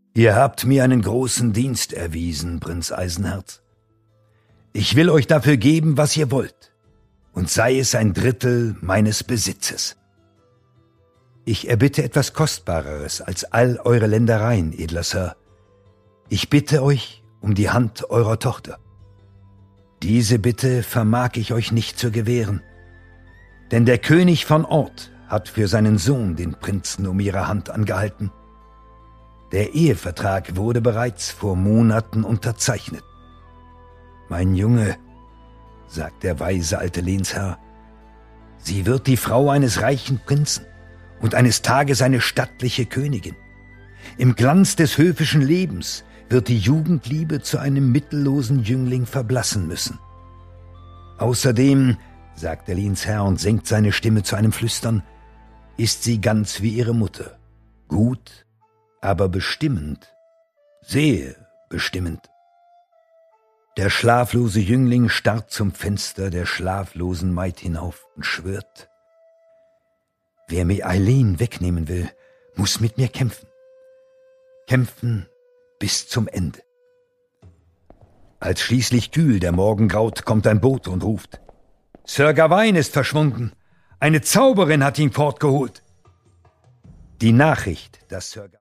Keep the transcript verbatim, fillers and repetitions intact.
Ihr habt mir einen großen Dienst erwiesen, Prinz Eisenherz. Ich will euch dafür geben, was ihr wollt, und sei es ein Drittel meines Besitzes. Ich erbitte etwas Kostbareres als all eure Ländereien, edler Sir. Ich bitte euch um die Hand eurer Tochter. Diese Bitte vermag ich euch nicht zu gewähren, denn der König von Ort hat für seinen Sohn den Prinzen um ihre Hand angehalten. Der Ehevertrag wurde bereits vor Monaten unterzeichnet. Mein Junge, sagt der weise alte Lehnsherr, sie wird die Frau eines reichen Prinzen und eines Tages eine stattliche Königin. Im Glanz des höfischen Lebens wird die Jugendliebe zu einem mittellosen Jüngling verblassen müssen. Außerdem, sagt der Lehnsherr und senkt seine Stimme zu einem Flüstern, ist sie ganz wie ihre Mutter, gut, aber bestimmend, sehr bestimmend. Der schlaflose Jüngling starrt zum Fenster der schlaflosen Maid hinauf und schwört: Wer mir Eileen wegnehmen will, muss mit mir kämpfen. Kämpfen bis zum Ende. Als schließlich kühl der Morgen graut, kommt ein Bote und ruft: Sir Gawain ist verschwunden. Eine Zauberin hat ihn fortgeholt. Die Nachricht, dass Sir